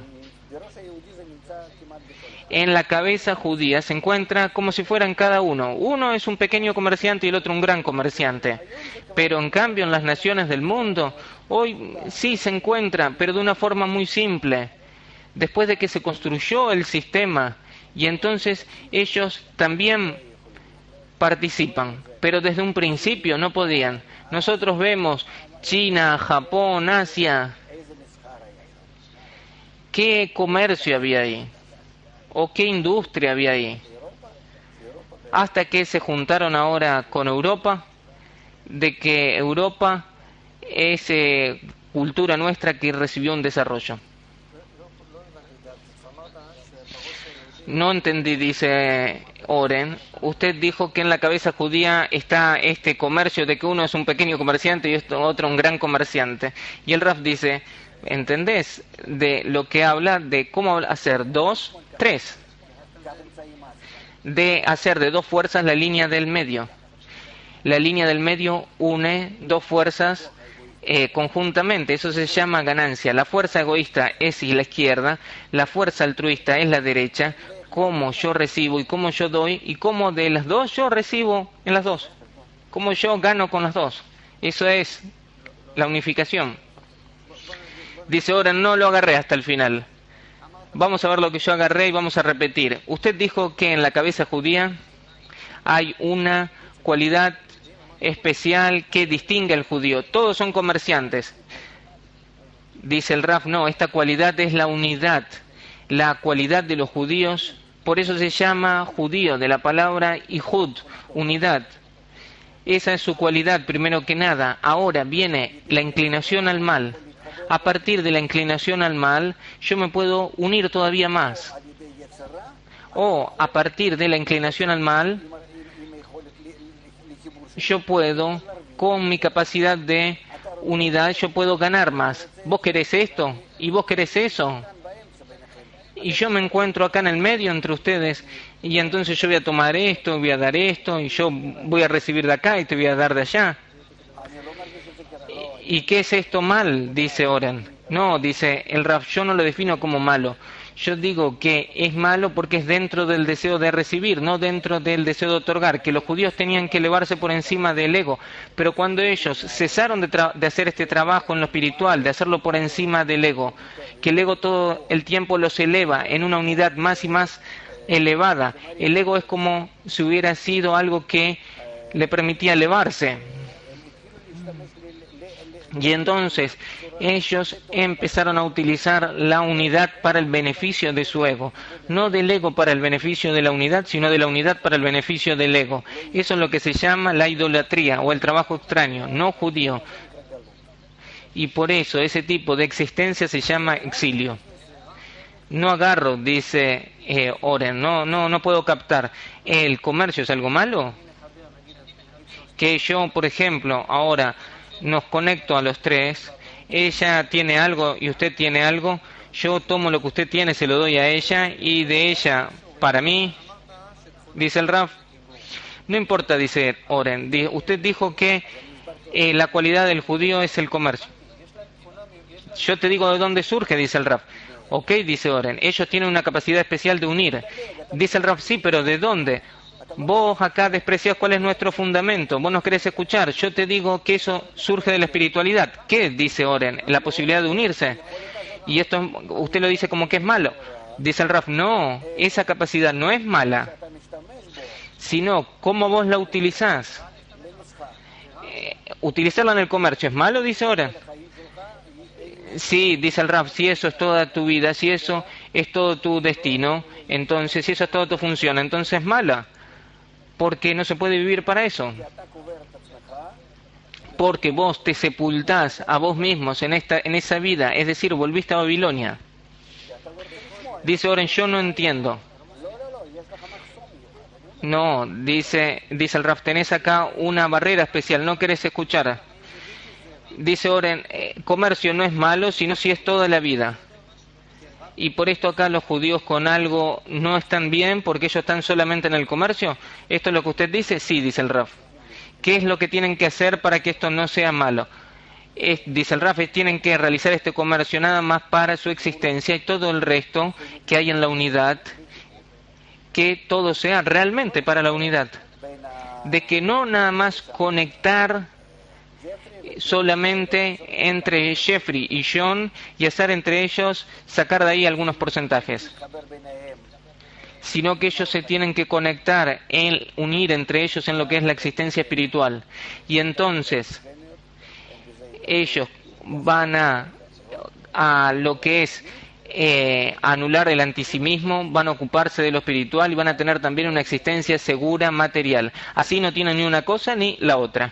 En la cabeza judía se encuentra como si fueran cada uno. Uno es un pequeño comerciante y el otro un gran comerciante. Pero en cambio en las naciones del mundo, hoy sí se encuentra, pero de una forma muy simple. Después de que se construyó el sistema, y entonces ellos también participan, pero desde un principio no podían. Nosotros vemos China, Japón, Asia. ¿Qué comercio había ahí? ¿O qué industria había ahí? Hasta que se juntaron ahora con Europa, de que Europa es cultura nuestra que recibió un desarrollo. No entendí, dice Oren. Usted dijo que en la cabeza judía está este comercio de que uno es un pequeño comerciante y otro un gran comerciante. Y el Raf dice, ¿entendés? De lo que habla de cómo hacer 2, 3. De hacer de dos fuerzas la línea del medio. La línea del medio une dos fuerzas conjuntamente, eso se llama ganancia. La fuerza egoísta es la izquierda, la fuerza altruista es la derecha. Cómo yo recibo y cómo yo doy, y cómo de las dos yo recibo en las dos, cómo yo gano con las dos. Eso es la unificación. Dice, ahora no lo agarré hasta el final. Vamos a ver lo que yo agarré y vamos a repetir. Usted dijo que en la cabeza judía hay una cualidad especial que distingue al judío. Todos son comerciantes. Dice el Raf, no, esta cualidad es la unidad, la cualidad de los judíos. Por eso se llama judío, de la palabra Ihud, unidad. Esa es su cualidad, primero que nada. Ahora viene la inclinación al mal. A partir de la inclinación al mal, yo me puedo unir todavía más. O a partir de la inclinación al mal, yo puedo, con mi capacidad de unidad, yo puedo ganar más. ¿Vos querés esto? ¿Y vos querés eso? y yo me encuentro acá en el medio entre ustedes, y entonces yo voy a tomar esto, voy a dar esto, y yo voy a recibir de acá y te voy a dar de allá. ¿Y qué es esto mal? Dice Oren. No, dice el Rav, yo no lo defino como malo. Yo digo que es malo porque es dentro del deseo de recibir, no dentro del deseo de otorgar, que los judíos tenían que elevarse por encima del ego, pero cuando ellos cesaron de hacer este trabajo en lo espiritual, de hacerlo por encima del ego, que el ego todo el tiempo los eleva en una unidad más y más elevada, el ego es como si hubiera sido algo que le permitía elevarse. Y entonces ellos empezaron a utilizar la unidad para el beneficio de su ego, no del ego para el beneficio de la unidad, sino de la unidad para el beneficio del ego. Eso es lo que se llama la idolatría o el trabajo extraño, no judío. Y por eso ese tipo de existencia se llama exilio. No agarro, dice Oren, no puedo captar. ¿El comercio es algo malo? Que yo, por ejemplo, ahora nos conecto a los tres, ella tiene algo y usted tiene algo, yo tomo lo que usted tiene, se lo doy a ella, y de ella para mí, dice el Rav. No importa, dice Oren, usted dijo que la cualidad del judío es el comercio. Yo te digo de dónde surge, dice el Rav. Ok, dice Oren, ellos tienen una capacidad especial de unir. Dice el Rav, sí, pero ¿de dónde? Vos acá despreciás cuál es nuestro fundamento, vos nos querés escuchar, yo te digo que eso surge de la espiritualidad. ¿Qué? Dice Oren, la posibilidad de unirse. Y esto usted lo dice como que es malo. Dice el Raf, no, esa capacidad no es mala, sino cómo vos la utilizás. ¿Utilizarla en el comercio es malo? Dice Oren. Sí, dice el Raf, si eso es toda tu vida, si eso es todo tu destino, entonces si eso es toda tu función, entonces es mala. Porque no se puede vivir para eso. Porque vos te sepultás a vos mismos en esa vida, es decir, volviste a Babilonia. Dice Oren, yo no entiendo. No, dice el Raf, tenés acá una barrera especial, no querés escuchar. Dice Oren, comercio no es malo, sino si es toda la vida. Y por esto acá los judíos con algo no están bien porque ellos están solamente en el comercio. ¿Esto es lo que usted dice? Sí, dice el Raf. ¿Qué es lo que tienen que hacer para que esto no sea malo? Dice el Raf, tienen que realizar este comercio nada más para su existencia y todo el resto que hay en la unidad, que todo sea realmente para la unidad. De que no nada más conectar solamente entre Jeffrey y John y hacer entre ellos, sacar de ahí algunos porcentajes, sino que ellos se tienen que conectar, unir entre ellos en lo que es la existencia espiritual. Y entonces ellos van a lo que es anular el antisimismo, van a ocuparse de lo espiritual y van a tener también una existencia segura material. Así no tienen ni una cosa ni la otra.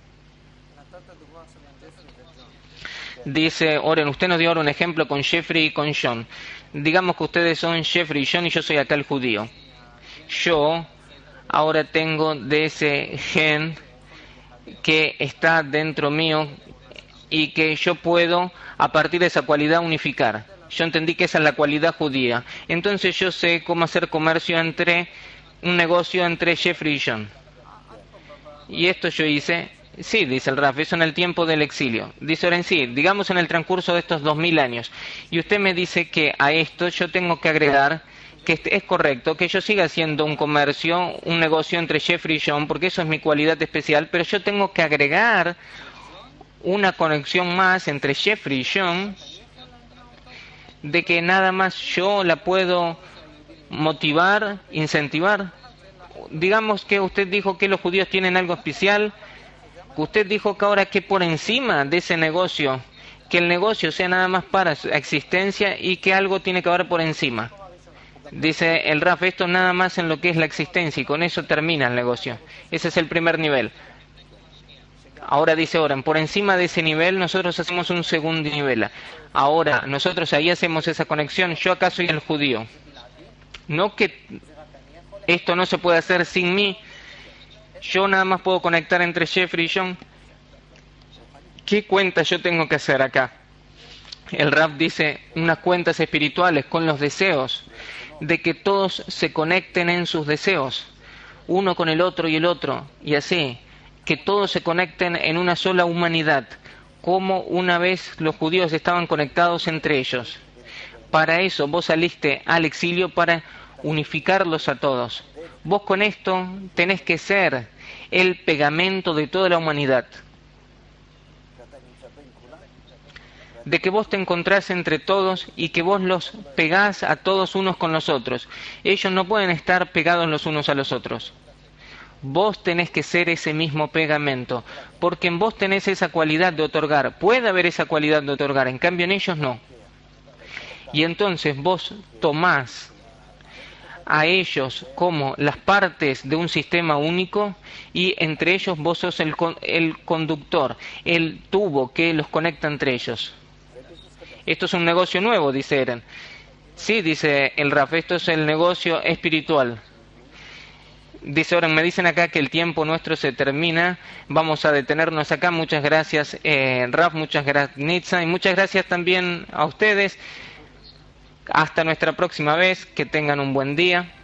Dice Oren, usted nos dio ahora un ejemplo con Jeffrey y con John. Digamos que ustedes son Jeffrey y John y yo soy acá el judío. Yo ahora tengo de ese gen que está dentro mío y que yo puedo a partir de esa cualidad unificar. Yo entendí que esa es la cualidad judía. Entonces yo sé cómo hacer comercio un negocio entre Jeffrey y John. Y esto yo hice. Sí, dice el Raf, eso en el tiempo del exilio. Dice Oren, sí, digamos en el transcurso de estos 2000 años. Y usted me dice que a esto yo tengo que agregar que es correcto, que yo siga haciendo un comercio, un negocio entre Jeffrey y John, porque eso es mi cualidad especial, pero yo tengo que agregar una conexión más entre Jeffrey y John, de que nada más yo la puedo motivar, incentivar. Digamos que usted dijo que los judíos tienen algo especial. Usted dijo que ahora que por encima de ese negocio, que el negocio sea nada más para su existencia y que algo tiene que haber por encima. Dice el Raf, esto nada más en lo que es la existencia y con eso termina el negocio. Ese es el primer nivel. Ahora dice Oren, por encima de ese nivel nosotros hacemos un segundo nivel. Ahora nosotros ahí hacemos esa conexión, yo acá soy el judío. No que esto no se puede hacer sin mí. Yo nada más puedo conectar entre Jeffrey y John. ¿Qué cuenta yo tengo que hacer acá? El Rab dice unas cuentas espirituales con los deseos, de que todos se conecten en sus deseos, uno con el otro y el otro, y así, que todos se conecten en una sola humanidad, como una vez los judíos estaban conectados entre ellos. Para eso vos saliste al exilio, para unificarlos a todos. Vos con esto tenés que ser el pegamento de toda la humanidad. De que vos te encontrás entre todos y que vos los pegás a todos unos con los otros. Ellos no pueden estar pegados los unos a los otros. Vos tenés que ser ese mismo pegamento, porque en vos tenés esa cualidad de otorgar. Puede haber esa cualidad de otorgar, en cambio en ellos no. Y entonces vos tomás a ellos como las partes de un sistema único y entre ellos vos sos el conductor, el tubo que los conecta entre ellos. Esto es un negocio nuevo, dice Eren. Sí, dice el Raf, esto es el negocio espiritual. Dice Oren, me dicen acá que el tiempo nuestro se termina. Vamos a detenernos acá. Muchas gracias, Raf, muchas gracias, Nitza, y muchas gracias también a ustedes. Hasta nuestra próxima vez. Que tengan un buen día.